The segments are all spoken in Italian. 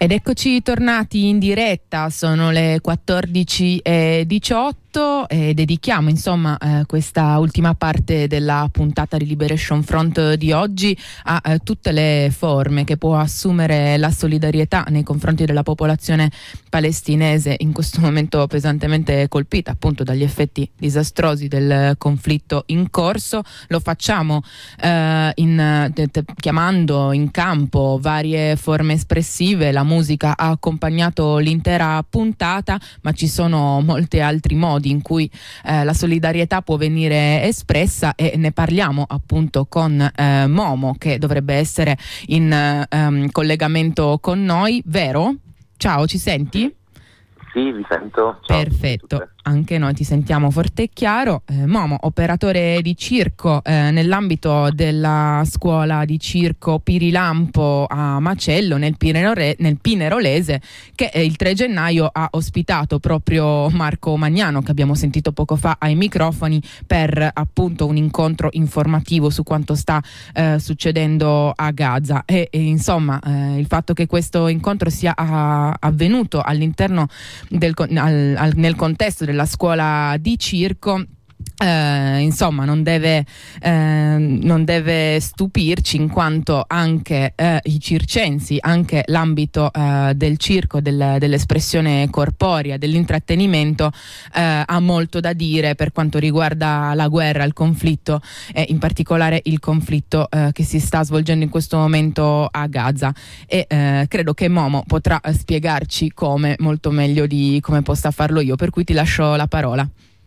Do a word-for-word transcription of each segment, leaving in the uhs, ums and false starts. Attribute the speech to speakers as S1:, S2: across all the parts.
S1: Ed eccoci tornati in diretta, sono le quattordici e diciotto e dedichiamo insomma eh, questa ultima parte della puntata di Liberation Front di oggi a eh, tutte le forme che può assumere la solidarietà nei confronti della popolazione palestinese in questo momento pesantemente colpita appunto dagli effetti disastrosi del conflitto in corso. Lo facciamo eh, in, te, te, chiamando in campo varie forme espressive. La musica ha accompagnato l'intera puntata, ma ci sono molti altri modi in cui eh, la solidarietà può venire espressa e ne parliamo appunto con eh, Momo, che dovrebbe essere in eh, um, collegamento con noi, vero? Ciao, ci senti?
S2: Sì, vi sento. Ciao.
S1: Perfetto, anche noi ti sentiamo forte e chiaro. eh, Momo, operatore di circo eh, nell'ambito della scuola di circo Pirilampo a Macello nel, Pinerole- nel Pinerolese, che eh, il tre gennaio ha ospitato proprio Marco Magnano, che abbiamo sentito poco fa ai microfoni, per appunto un incontro informativo su quanto sta eh, succedendo a Gaza e, e insomma eh, il fatto che questo incontro sia a, avvenuto all'interno del, al, al, nel contesto della scuola di circo Eh, insomma non deve, eh, non deve stupirci, in quanto anche eh, i circensi, anche l'ambito eh, del circo, del, dell'espressione corporea, dell'intrattenimento eh, ha molto da dire per quanto riguarda la guerra, il conflitto e in particolare il conflitto eh, che si sta svolgendo in questo momento a Gaza, e eh, credo che Momo potrà spiegarci come molto meglio di come possa farlo io, per cui ti lascio la parola.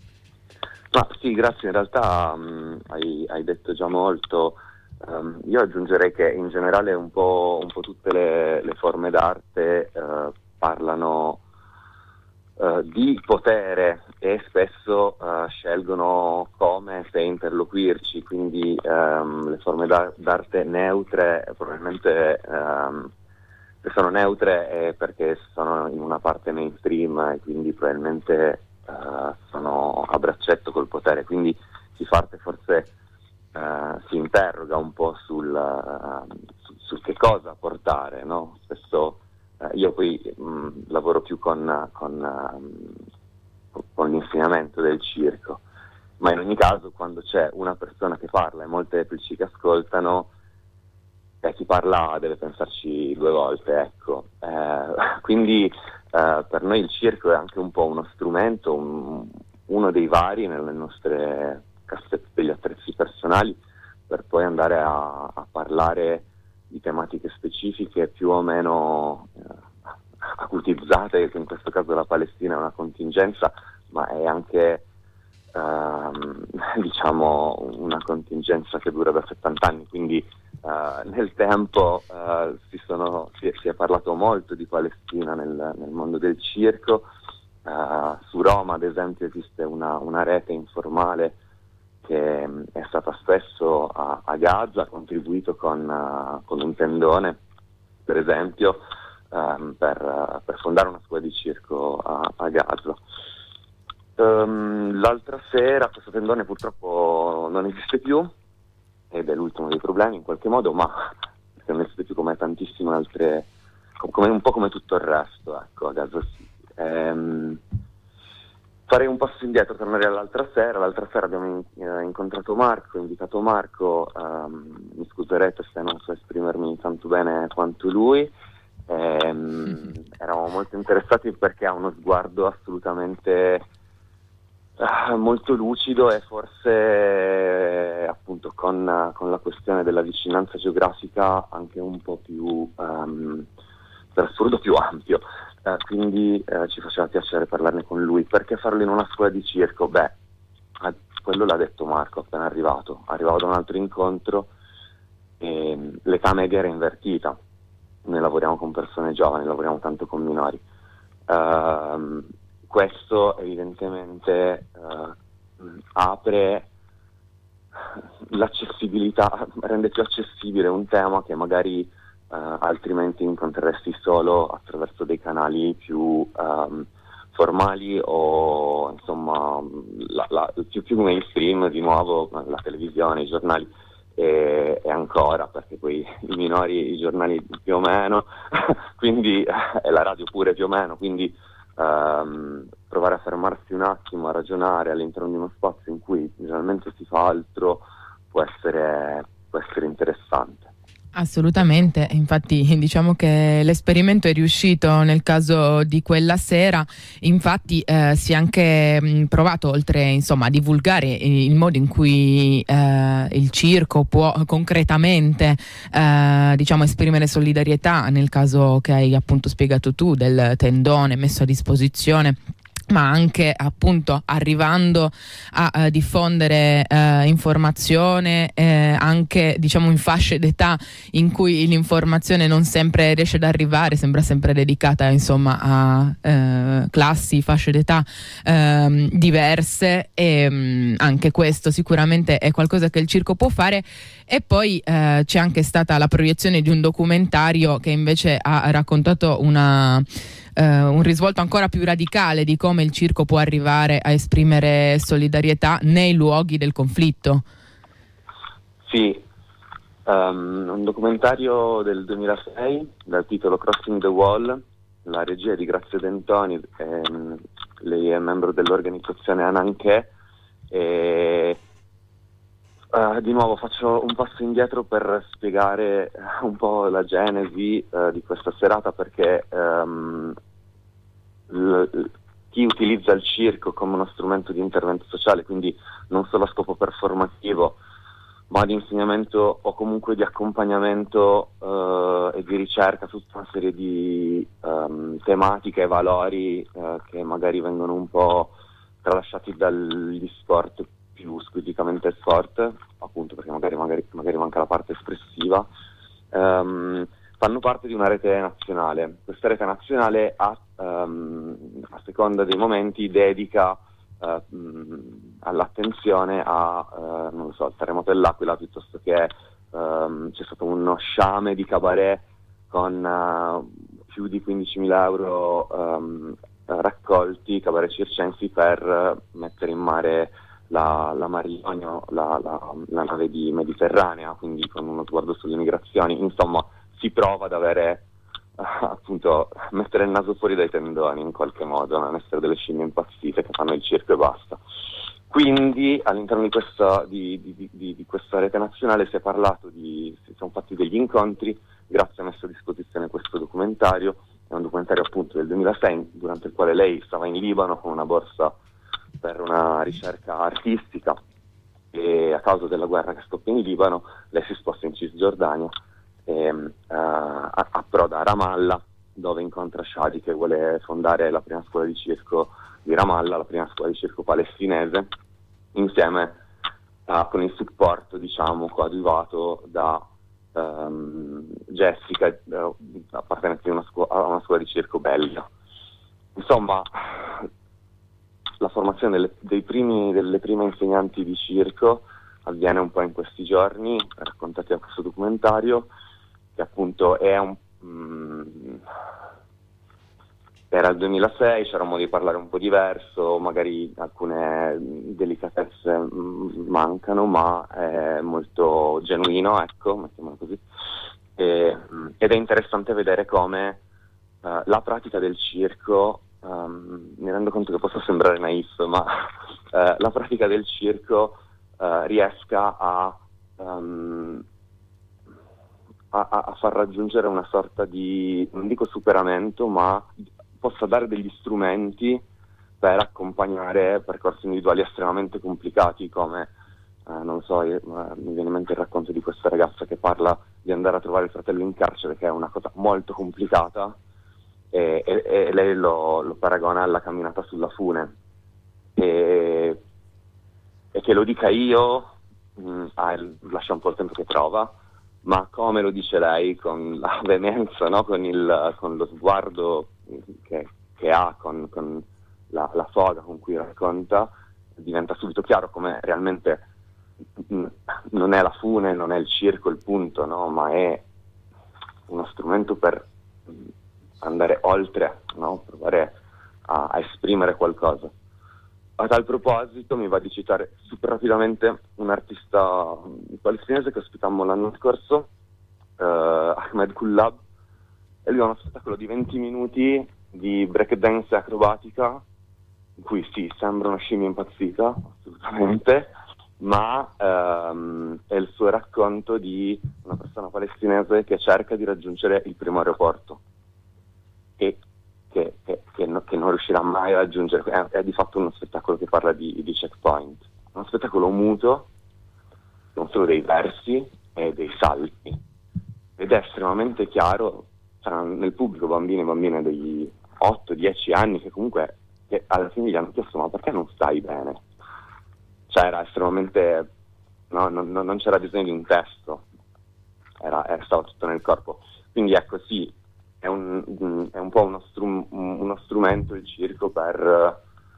S2: Ma sì, grazie, in realtà um, hai, hai detto già molto. Um, io aggiungerei che in generale un po', un po' tutte le, le forme d'arte uh, parlano uh, di potere e spesso uh, scelgono come se interloquirci, quindi um, le forme d'arte neutre probabilmente um, se sono neutre è perché sono in una parte mainstream e quindi probabilmente Uh, sono a braccetto col potere, quindi chi parte forse uh, si interroga un po' sul, uh, su, su che cosa portare, no? Spesso uh, io poi mh, lavoro più con, con, uh, con l'insegnamento del circo, ma in ogni caso quando c'è una persona che parla e molteplici che ascoltano, eh, chi parla deve pensarci due volte, ecco. Eh, quindi Uh, per noi il circo è anche un po' uno strumento, un, uno dei vari nelle nostre cassette degli attrezzi personali, per poi andare a, a parlare di tematiche specifiche più o meno uh, acutizzate, che in questo caso la Palestina è una contingenza, ma è anche uh, diciamo una contingenza che dura da settanta anni, quindi Uh, nel tempo uh, si, sono, si, è, si è parlato molto di Palestina nel, nel mondo del circo. Uh, su Roma, ad esempio, esiste una, una rete informale che um, è stata spesso a, a Gaza, ha contribuito con, uh, con un tendone, per esempio, um, per, uh, per fondare una scuola di circo a, a Gaza. Um, l'altra sera questo tendone purtroppo non esiste più, ed è l'ultimo dei problemi in qualche modo, ma non esiste più come tantissime altre, come, un po' come tutto il resto, ecco, a Gaza City. Ehm, farei un passo indietro, tornerei all'altra sera. L'altra sera abbiamo in, eh, incontrato Marco, invitato Marco, ehm, mi scuserete se non so esprimermi tanto bene quanto lui. Ehm, mm-hmm. Eravamo molto interessati perché ha uno sguardo assolutamente Uh, molto lucido e forse eh, appunto con, con la questione della vicinanza geografica anche un po' più um, per assurdo più ampio, uh, quindi uh, ci faceva piacere parlarne con lui. Perché farlo in una scuola di circo? Beh, uh, quello l'ha detto Marco appena arrivato, arrivavo da un altro incontro e um, l'età media era invertita, noi lavoriamo con persone giovani, lavoriamo tanto con minori. Uh, Questo evidentemente uh, apre l'accessibilità, rende più accessibile un tema che magari uh, altrimenti incontreresti solo attraverso dei canali più um, formali o insomma la, la, più, più mainstream, di nuovo la televisione, i giornali. e, e ancora, perché poi i minori, i giornali più o meno, quindi e la radio pure più o meno, quindi ehm, provare a fermarsi un attimo, a ragionare all'interno di uno spazio in cui generalmente si fa altro può essere, può essere interessante.
S1: Assolutamente, infatti diciamo che l'esperimento è riuscito nel caso di quella sera, infatti eh, si è anche mh, provato, oltre insomma a divulgare il modo in cui eh, il circo può concretamente eh, diciamo esprimere solidarietà, nel caso che hai appunto spiegato tu del tendone messo a disposizione, ma anche appunto arrivando a, a diffondere eh, informazione eh, anche diciamo in fasce d'età in cui l'informazione non sempre riesce ad arrivare, sembra sempre dedicata insomma a eh, classi, fasce d'età eh, diverse, e mh, anche questo sicuramente è qualcosa che il circo può fare. E poi eh, c'è anche stata la proiezione di un documentario che invece ha raccontato una Uh, un risvolto ancora più radicale di come il circo può arrivare a esprimere solidarietà nei luoghi del conflitto.
S2: Sì, um, un documentario del duemilasei dal titolo Crossing the Wall, la regia è di Grazia Dentoni, ehm, lei è membro dell'organizzazione Ananché, e uh, di nuovo faccio un passo indietro per spiegare un po' la genesi uh, di questa serata, perché um, l- chi utilizza il circo come uno strumento di intervento sociale, quindi non solo a scopo performativo, ma di insegnamento o comunque di accompagnamento uh, e di ricerca su tutta una serie di um, tematiche e valori uh, che magari vengono un po' tralasciati dagli sport più squisitamente sport, appunto perché magari, magari, magari manca la parte espressiva, um, fanno parte di una rete nazionale. Questa rete nazionale a, um, a seconda dei momenti dedica uh, mh, all'attenzione a, uh, non lo so, il terremoto dell'Aquila, piuttosto che um, c'è stato uno sciame di cabaret con uh, più di quindicimila euro um, raccolti, cabaret circensi, per uh, mettere in mare la, la Marilonio, la, la, la nave di Mediterranea, quindi con uno sguardo sulle migrazioni. Insomma, si prova ad avere uh, appunto mettere il naso fuori dai tendoni in qualche modo, non essere delle scimmie impazzite che fanno il circo e basta. Quindi all'interno di questa, di, di, di, di questa rete nazionale si è parlato di, si sono fatti degli incontri, grazie a messo a disposizione questo documentario. È un documentario appunto del duemilasei, durante il quale lei stava in Libano con una borsa per una ricerca artistica, e a causa della guerra che scoppia in Libano lei si sposta in Cisgiordania e uh, approda a Ramallah, dove incontra Shadi, che vuole fondare la prima scuola di circo di Ramallah, la prima scuola di circo palestinese, insieme uh, con il supporto diciamo coadiuvato da um, Jessica, uh, appartenente a una, scu- a una scuola di circo belga. Insomma, la formazione delle, dei primi, delle prime insegnanti di circo avviene un po' in questi giorni, raccontati da questo documentario, che appunto è un... Mm, era il duemilasei, c'era un modo di parlare un po' diverso, magari alcune delicatezze mm, mancano, ma è molto genuino, ecco, mettiamolo così. E, ed è interessante vedere come uh, la pratica del circo, um, mi rendo conto che possa sembrare naif, ma uh, la pratica del circo uh, riesca a, um, a, a far raggiungere una sorta di, non dico superamento, ma possa dare degli strumenti per accompagnare percorsi individuali estremamente complicati, come, eh, non so, io, eh, mi viene in mente il racconto di questa ragazza che parla di andare a trovare il fratello in carcere, che è una cosa molto complicata, e, e, e lei lo, lo paragona alla camminata sulla fune. E, e che lo dica io, mh, ah, lascia un po' il tempo che trova, ma come lo dice lei, con la veemenza, no? con, il, con lo sguardo che, che ha, con, con la, la foga con cui racconta, diventa subito chiaro come realmente mh, non è la fune, non è il circo il punto, no? Ma è uno strumento per andare oltre, no? Provare a, a esprimere qualcosa. A tal proposito mi va di citare super rapidamente un artista palestinese che ospitammo l'anno scorso, eh, Ahmed Kullab, e lui ha uno spettacolo di venti minuti di breakdance acrobatica, in cui sì, sembra una scimmia impazzita, assolutamente, ma ehm, è il suo racconto di una persona palestinese che cerca di raggiungere il primo aeroporto e che, che, che, no, che non riuscirà mai a raggiungere. È, è di fatto uno spettacolo che parla di, di checkpoint, uno spettacolo muto, non solo dei versi e dei salti, ed è estremamente chiaro. C'erano nel pubblico bambini e bambine degli otto dieci anni che comunque che alla fine gli hanno chiesto: ma perché non stai bene? Cioè era estremamente, no, no, no, non c'era bisogno di un testo, era, era, stava tutto nel corpo. Quindi ecco, sì, è un, è un po' uno, strum, uno strumento il circo per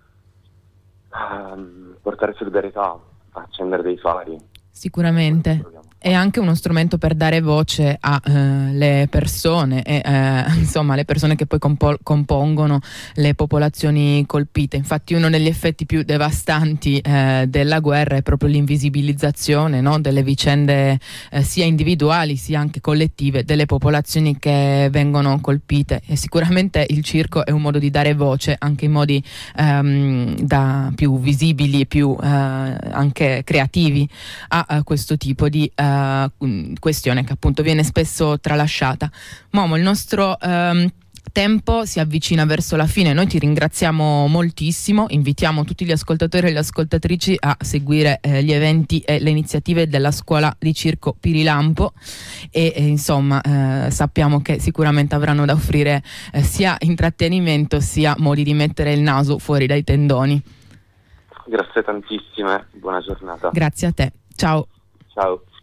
S2: uh, portare solidarietà, accendere dei fari.
S1: Sicuramente. È anche uno strumento per dare voce alle eh, persone e eh, insomma le persone che poi compo- compongono le popolazioni colpite. Infatti uno degli effetti più devastanti eh, della guerra è proprio l'invisibilizzazione, no? Delle vicende eh, sia individuali sia anche collettive delle popolazioni che vengono colpite, e sicuramente il circo è un modo di dare voce anche in modi ehm, da più visibili e più eh, anche creativi a, a questo tipo di eh, questione che appunto viene spesso tralasciata. Momo, il nostro ehm, tempo si avvicina verso la fine. Noi ti ringraziamo moltissimo, invitiamo tutti gli ascoltatori e le ascoltatrici a seguire eh, gli eventi e le iniziative della scuola di circo Pirilampo e, e insomma eh, sappiamo che sicuramente avranno da offrire eh, sia intrattenimento sia modi di mettere il naso fuori dai tendoni.
S2: Grazie tantissime, buona giornata.
S1: Grazie a te, ciao.
S2: Ciao.